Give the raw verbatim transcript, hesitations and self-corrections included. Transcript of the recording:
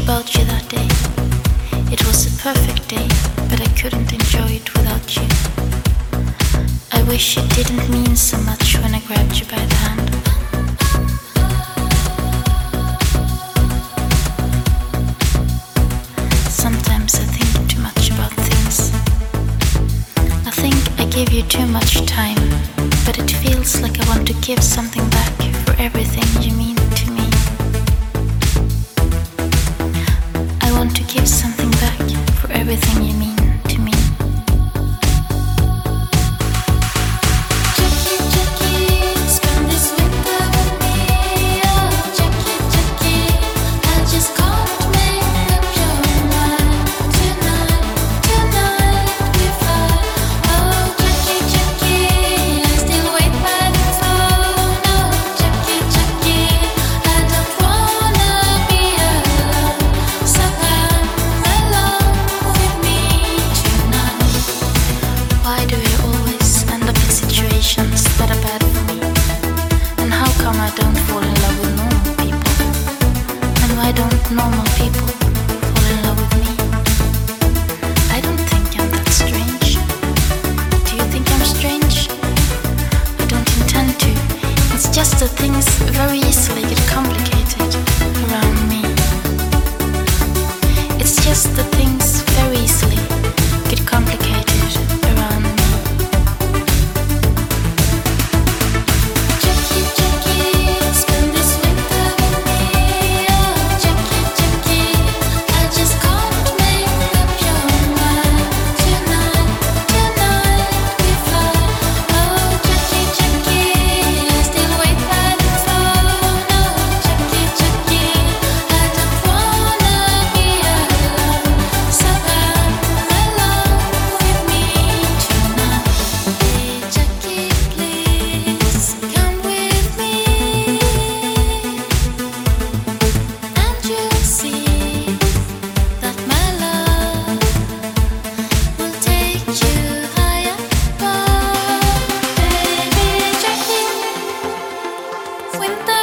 about you that day. It was a perfect day, but I couldn't enjoy it without you. I wish it didn't mean so much when I grabbed you by the hand. Sometimes I think too much about things. I think I give you too much time, but it feels like I want to give something back for everything you mean to me. I want to give something back for everything you mean to me. Jackie, Jackie, spend this winter with me. Oh, Jackie, Jackie, I just can't make up your mind. Tonight, tonight we fly. Oh, Jackie, Jackie, I still wait by the phone. Oh, Jackie, Jackie, I don't wanna be alone. So come along with me tonight. Why do we always end up in situations that are bad for me? And how come I don't fall in love with normal people? And why don't normal people fall in love with me? I don't think I'm that strange. Do you think I'm strange? I don't intend to. It's just that things very easily get complicated around me. It's just that things very easily get complicated around me. Jackie, Jackie, spend this winter with me. Oh, Jackie, Jackie, I just can't make up your mind. Tonight, tonight we fly. Oh, Jackie, Jackie, I still wait by the phone. Oh, Jackie, Jackie, I don't wanna be alone. So come along with me tonight. Hey, Jackie, please come with me, and you'll see that my love will take you higher above. Baby Jackie, winter